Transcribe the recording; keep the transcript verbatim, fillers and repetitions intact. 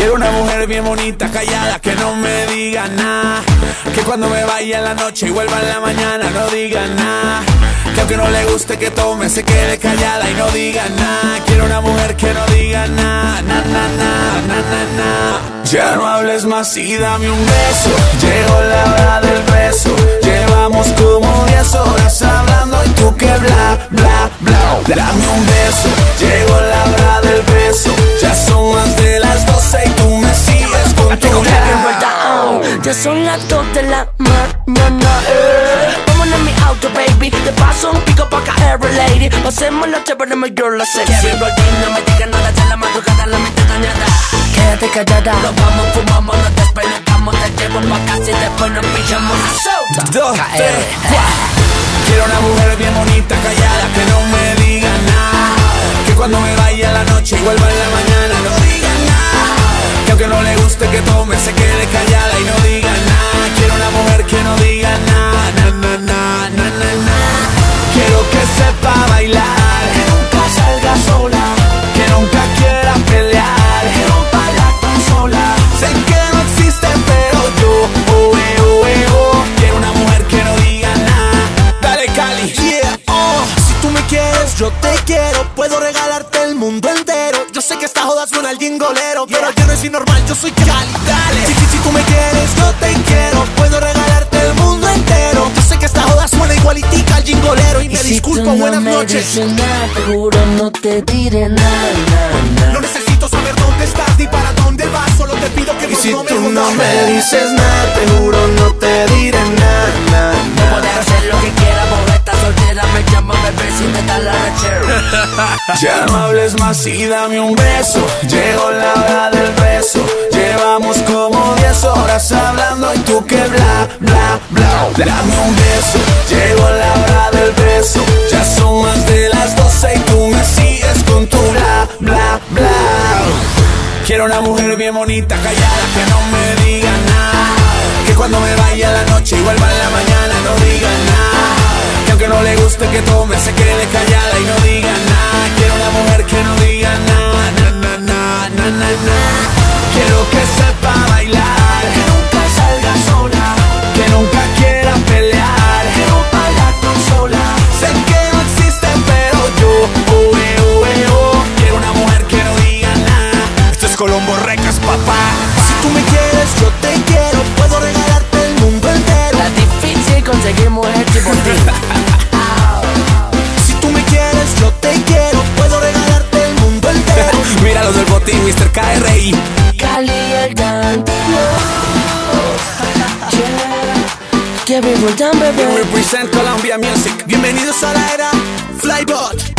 Quiero una mujer bien bonita, callada, que no me diga nada. Que cuando me vaya en la noche y vuelva en la mañana no diga nada. Que aunque no le guste que tome, se quede callada y no diga nada. Quiero una mujer que no diga nada, na, na, na, na, na, na. Ya no hables más y dame un beso. Llegó la hora del beso. Llevamos como diez horas hablando y tú que bla, bla, bla. Dame un beso. Llegó la hora del beso. Ya son más de las doce y tú me sigues con tu bla. Ya son las dos de la mañana, eh. Vámonos en mi auto, baby. Te paso un pico pa' caer, lady. Pasemos la chévere, my girl, la sexy. Kevin Rodin, no me digas nada, ya la madrugada, la mente dañada. Quédate callada. Nos vamos, fumamos, nos despelucamos, te llevo pa' casa y después nos pillamos. Dos, tres, cuatro. Quiero una mujer bien bonita, callada, que no me diga nada. Que cuando me vaya en la noche y vuelva en la mañana no diga nada. Que aunque no le guste que tome, se quede callada y no diga nada. Quiero una mujer que no diga nada, na, na, na, na, na, na. Quiero que sepa bailar, que nunca salga sola, que nunca quiera pelear, que rompa la consola. Sé que no existe pero yo, oh, eh, oh, eh, oh. Quiero una mujer que no diga nada. Dale, Cali. Yeah, oh. Si tú me quieres, yo te quiero. Puedo regalarte el mundo entero. Yo sé que esta joda suena al jingolero, yeah, pero yo no soy normal, yo soy Cali. Dale. Si, si, si tú me quieres, yo te quiero. Puedo regalarte el mundo entero. Yo sé que esta joda suena igualitica al jingolero. Y, y me si disculpo, tú no buenas me noches. Dices nada, te juro no te diré nada, nada. No necesito saber dónde estás ni para dónde vas. Solo te pido que Y por si no me tú no jodas. me dices nada, te juro no te diré nada, nada, No puedes hacer lo que quieras, porque estás soltera. Me llama bebé si te da la rechera. Ya no hables más y dame un beso. Llegó la hora del beso. Llevamos como diez horas hablando y tú que bla, bla, bla. Dame un beso. Llegó la hora del beso. Ya son más de las doce y tú me sigues con tu bla, bla, bla. Quiero una mujer bien bonita, callada, que no me diga nada. Que cuando me vaya en la noche y vuelva en la mañana no diga nada. Que aunque no le guste que tome, se quede callada y no diga nada. Quiero una mujer que no diga nada, na, na, na, na, na, na. Quiero que sepa bailar, Que nunca salga sola, que nunca quiera pelear, que rompa la consola. sé que no existe pero yo, oh, eh, oh, eh, oh. Quiero una mujer que no diga nada. Esto es Colombo Records, papá. Si tú me quieres, yo te quiero. Puedo regalarte el mundo entero. La difícil conseguir mujer tipo ti. Si tú me quieres, yo te quiero. Puedo regalarte el mundo entero. Mira los del botín, mister K R I. Cali el Dante. Kevin Roldán, bebé. Represent Colombia Music. Bienvenidos a la era Flybot.